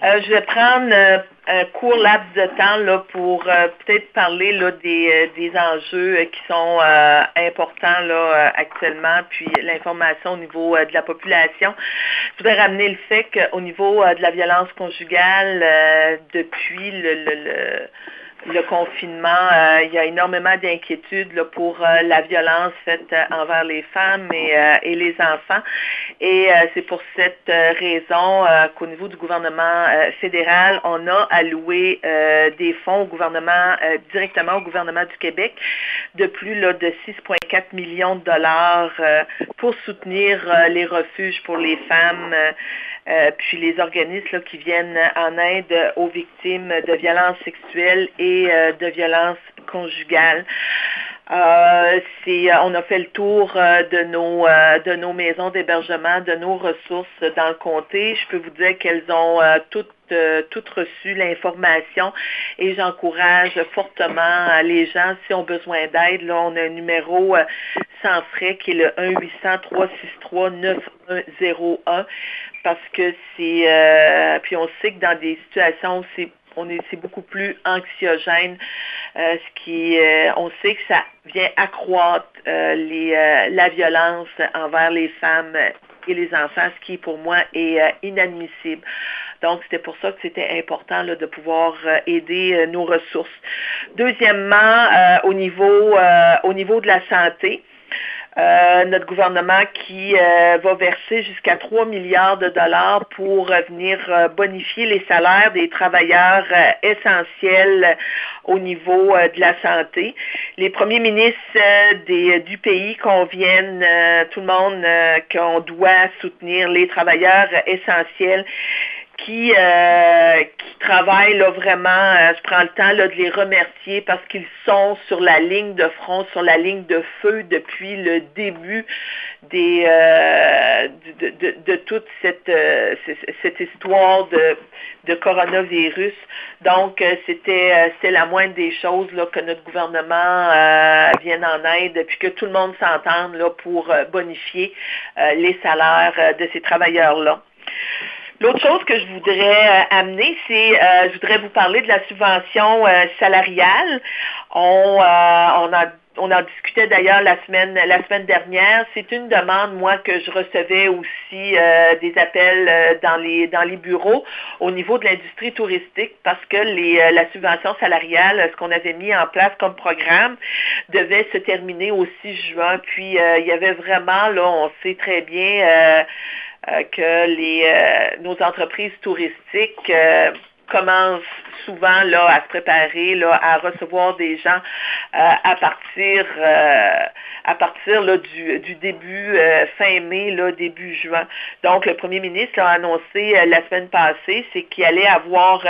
Je vais prendre un court laps de temps là, pour peut-être parler là, des enjeux qui sont importants là, actuellement, puis l'information au niveau de la population. Je voudrais ramener le fait qu'au niveau de la violence conjugale, depuis le confinement, il y a énormément d'inquiétudes là, pour la violence faite envers les femmes et les enfants. Et c'est pour cette raison qu'au niveau du gouvernement fédéral, on a alloué des fonds au gouvernement, directement au gouvernement du Québec, de plus là, de 6,4 millions de dollars pour soutenir les refuges pour les femmes. Puis les organismes là, qui viennent en aide aux victimes de violences sexuelles et de violences conjugales. On a fait le tour de nos maisons d'hébergement, de nos ressources dans le comté. Je peux vous dire qu'elles ont toutes reçu l'information et j'encourage fortement les gens, si ont besoin d'aide, là, on a un numéro sans frais qui est le 1-800-363-9101 parce que puis on sait que dans des situations où c'est beaucoup plus anxiogène, on sait que ça vient accroître la violence envers les femmes et les enfants, ce qui pour moi est inadmissible. Donc, c'était pour ça que c'était important là, de pouvoir aider nos ressources. Deuxièmement, au niveau de la santé, notre gouvernement qui va verser jusqu'à 3 milliards de dollars pour venir bonifier les salaires des travailleurs essentiels au niveau de la santé. Les premiers ministres du pays conviennent, tout le monde, qu'on doit soutenir les travailleurs essentiels qui travaillent là, vraiment, je prends le temps là, de les remercier parce qu'ils sont sur la ligne de front, sur la ligne de feu depuis le début de toute cette histoire de coronavirus. Donc, c'était la moindre des choses là, que notre gouvernement vienne en aide, puis que tout le monde s'entende là, pour bonifier les salaires de ces travailleurs-là. L'autre chose que je voudrais amener, c'est, je voudrais vous parler de la subvention salariale. On en discutait d'ailleurs la semaine dernière. C'est une demande, moi, que je recevais aussi des appels dans les bureaux au niveau de l'industrie touristique parce que la subvention salariale, ce qu'on avait mis en place comme programme, devait se terminer au 6 juin. Puis, il y avait vraiment, là, on sait très bien que nos entreprises touristiques commencent souvent là à se préparer là à recevoir des gens à partir là, du début fin mai là début juin. Donc le premier ministre a annoncé la semaine passée c'est qu'il allait avoir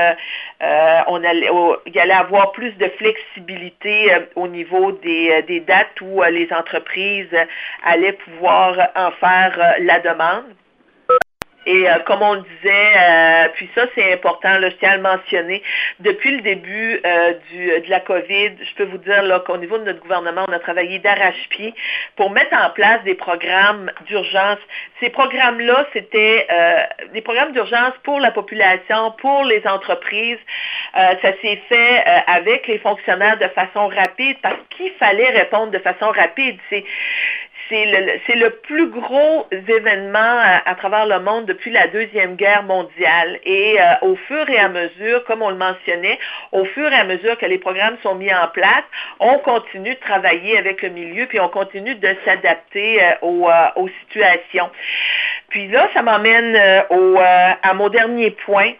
il allait avoir plus de flexibilité au niveau des dates où les entreprises allaient pouvoir en faire la demande. Et comme on le disait, puis ça c'est important, là, je tiens à le mentionner, depuis le début de la COVID, je peux vous dire là, qu'au niveau de notre gouvernement, on a travaillé d'arrache-pied pour mettre en place des programmes d'urgence. Ces programmes-là, c'était des programmes d'urgence pour la population, pour les entreprises. Ça s'est fait avec les fonctionnaires de façon rapide parce qu'il fallait répondre de façon rapide. C'est le plus gros événement à travers le monde depuis la Deuxième Guerre mondiale. Et au fur et à mesure, comme on le mentionnait, au fur et à mesure que les programmes sont mis en place, on continue de travailler avec le milieu, puis on continue de s'adapter aux situations. Puis là, ça m'emmène à mon dernier point.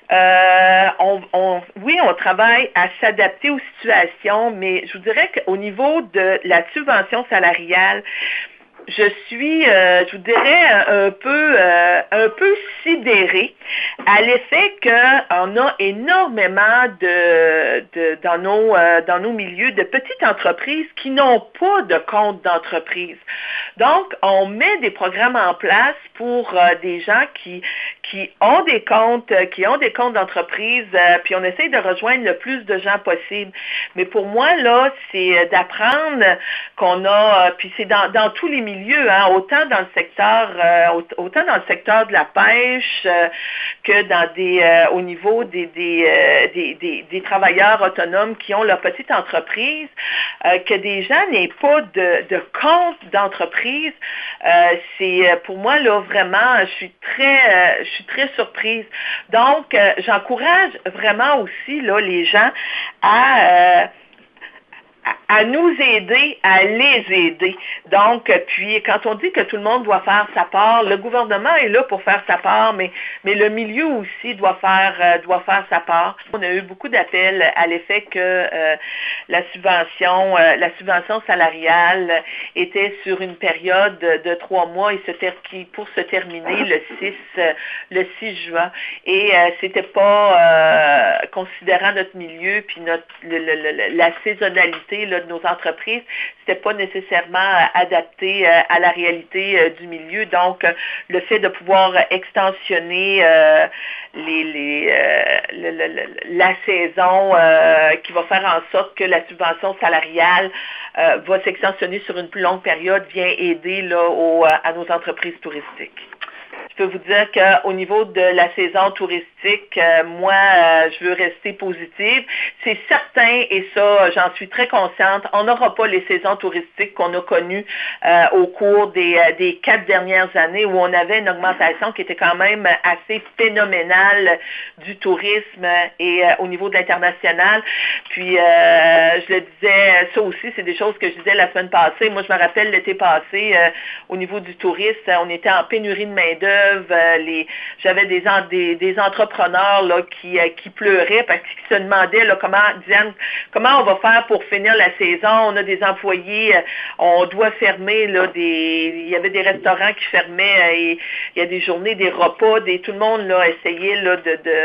Oui, on travaille à s'adapter aux situations, mais je vous dirais qu'au niveau de la subvention salariale, je suis, je vous dirais, un peu sidérée à l'effet qu'on a énormément dans nos milieux de petites entreprises qui n'ont pas de compte d'entreprise. Donc, on met des programmes en place pour des gens qui ont des comptes d'entreprise, puis on essaye de rejoindre le plus de gens possible. Mais pour moi, là, c'est d'apprendre qu'on a, puis c'est dans tous les milieux, hein, autant dans le secteur de la pêche que que au niveau des travailleurs autonomes qui ont leur petite entreprise, que des gens n'aient pas de compte d'entreprise, c'est pour moi là vraiment, je suis très surprise. Donc, j'encourage vraiment aussi là les gens à nous aider, à les aider. Donc, puis quand on dit que tout le monde doit faire sa part, le gouvernement est là pour faire sa part, mais le milieu aussi doit faire sa part. On a eu beaucoup d'appels à l'effet que la subvention salariale était sur une période de 3 mois et pour se terminer le 6 juin. Et c'était pas considérant notre milieu puis la saisonnalité là, de nos entreprises, c'était pas nécessairement adapté à la réalité du milieu. Donc, le fait de pouvoir extensionner la saison qui va faire en sorte que la subvention salariale va s'extensionner sur une plus longue période vient aider là, à nos entreprises touristiques. Je peux vous dire qu'au niveau de la saison touristique, moi, je veux rester positive. C'est certain, et ça, j'en suis très consciente, on n'aura pas les saisons touristiques qu'on a connues au cours des 4 dernières années où on avait une augmentation qui était quand même assez phénoménale du tourisme et au niveau de l'international. Puis, je le disais, ça aussi, c'est des choses que je disais la semaine passée. Moi, je me rappelle l'été passé, au niveau du tourisme, on était en pénurie de main-d'œuvre. J'avais des entrepreneurs là, qui pleuraient parce qu'ils se demandaient là, comment on va faire pour finir la saison. On a des employés, on doit fermer là, il y avait des restaurants qui fermaient et il y a des journées, des repas, tout le monde là essayait là,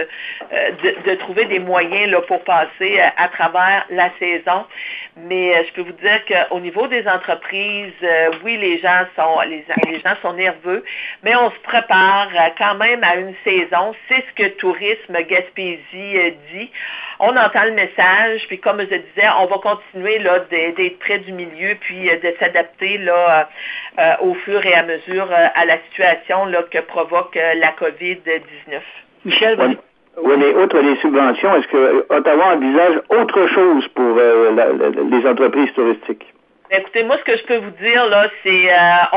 de trouver des moyens là, pour passer à travers la saison. Mais je peux vous dire qu'au niveau des entreprises, oui, les gens sont nerveux, mais on se prépare quand même à une saison. C'est ce que Tourisme Gaspésie dit. On entend le message, puis comme je disais, on va continuer là, d'être près du milieu, puis de s'adapter là, au fur et à mesure à la situation là, que provoque la COVID-19. Michel, oui, mais outre les subventions, est-ce que Ottawa envisage autre chose pour les entreprises touristiques? Écoutez, moi, ce que je peux vous dire, là, c'est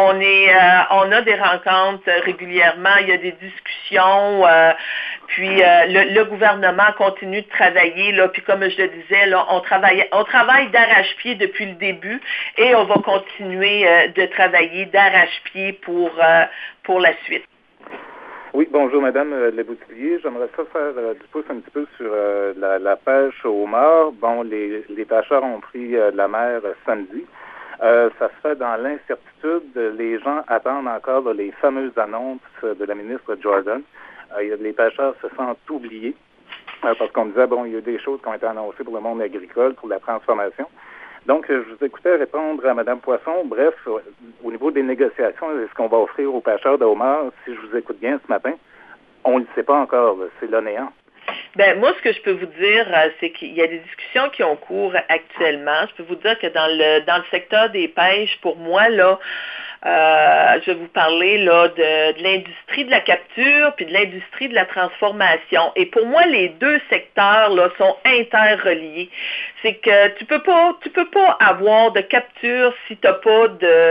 on a des rencontres régulièrement, il y a des discussions, puis le gouvernement continue de travailler, là, puis comme je le disais, là, on travaille d'arrache-pied depuis le début et on va continuer de travailler d'arrache-pied pour la suite. Oui, bonjour Madame Leboutillier. J'aimerais ça faire du pouce un petit peu sur la pêche au homard. Bon, les pêcheurs ont pris la mer samedi. Ça se fait dans l'incertitude. Les gens attendent encore là, les fameuses annonces de la ministre Jordan. Les pêcheurs se sentent oubliés parce qu'on disait, bon, il y a des choses qui ont été annoncées pour le monde agricole, pour la transformation. Donc, je vous écoutais répondre à Mme Poisson. Bref, au niveau des négociations, est-ce qu'on va offrir aux pêcheurs de homard, si je vous écoute bien ce matin, on ne le sait pas encore, c'est le néant. Ben moi, ce que je peux vous dire, c'est qu'il y a des discussions qui ont cours actuellement. Je peux vous dire que dans le secteur des pêches, pour moi, là, je vais vous parler là de l'industrie de la capture puis de l'industrie de la transformation. Et pour moi, les deux secteurs là sont interreliés. C'est que tu peux pas avoir de capture si t'as pas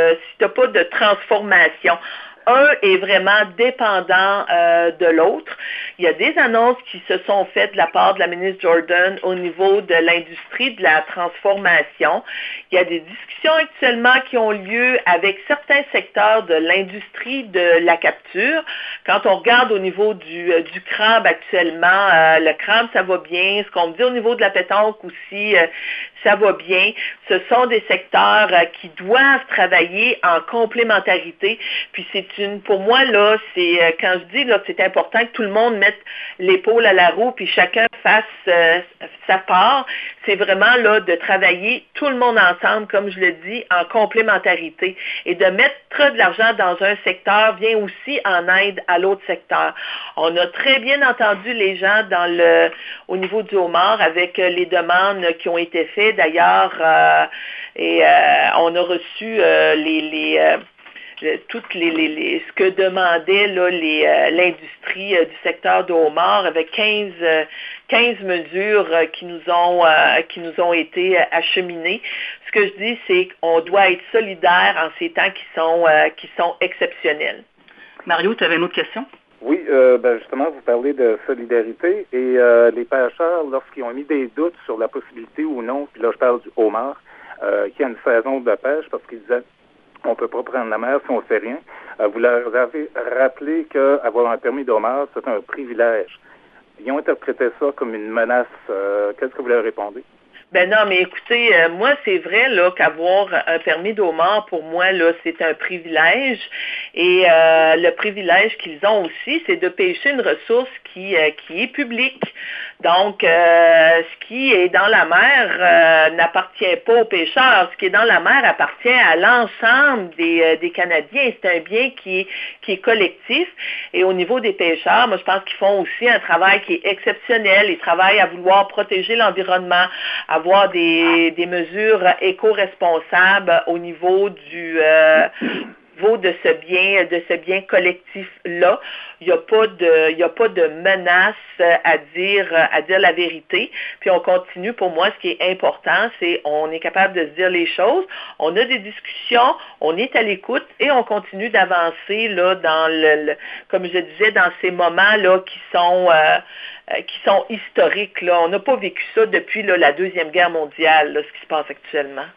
de transformation. Un est vraiment dépendant de l'autre. Il y a des annonces qui se sont faites de la part de la ministre Jordan au niveau de l'industrie de la transformation. Il y a des discussions actuellement qui ont lieu avec certains secteurs de l'industrie de la capture. Quand on regarde au niveau du crabe actuellement, le crabe, ça va bien. Ce qu'on me dit au niveau de la pétanque aussi, ça va bien. Ce sont des secteurs qui doivent travailler en complémentarité. Puis pour moi, là, c'est quand je dis là que c'est important que tout le monde mette l'épaule à la roue puis chacun fasse sa part, c'est vraiment là de travailler tout le monde ensemble, comme je le dis, en complémentarité. Et de mettre de l'argent dans un secteur vient aussi en aide à l'autre secteur. On a très bien entendu les gens au niveau du homard avec les demandes qui ont été faites. D'ailleurs, on a reçu toutes ce que demandait là, l'industrie du secteur de homard avec 15 mesures qui nous ont été acheminées. Ce que je dis, c'est qu'on doit être solidaire en ces temps qui sont exceptionnels. Mario, tu avais une autre question? Oui, justement, vous parlez de solidarité et les pêcheurs, lorsqu'ils ont mis des doutes sur la possibilité ou non, puis là je parle du homard, qui a une saison de pêche parce qu'ils disaient on peut pas prendre la mer si on fait rien. Vous leur avez rappelé qu'avoir un permis de homard, c'est un privilège. Ils ont interprété ça comme une menace. Qu'est-ce que vous leur répondez? Ben non, mais écoutez, moi, c'est vrai là qu'avoir un permis de homard, pour moi, là, c'est un privilège. Et le privilège qu'ils ont aussi, c'est de pêcher une ressource qui est publique. Donc, ce qui est dans la mer n'appartient pas aux pêcheurs. Ce qui est dans la mer appartient à l'ensemble des Canadiens. C'est un bien qui est collectif. Et au niveau des pêcheurs, moi, je pense qu'ils font aussi un travail qui est exceptionnel. Ils travaillent à vouloir protéger l'environnement, avoir des mesures éco-responsables au niveau de ce bien collectif-là. Il n'y a pas de menace à dire la vérité. Puis on continue. Pour moi, ce qui est important, c'est on est capable de se dire les choses. On a des discussions, on est à l'écoute et on continue d'avancer là dans comme je disais, dans ces moments là qui sont historiques. Là. On n'a pas vécu ça depuis là, la Deuxième Guerre mondiale, là, ce qui se passe actuellement.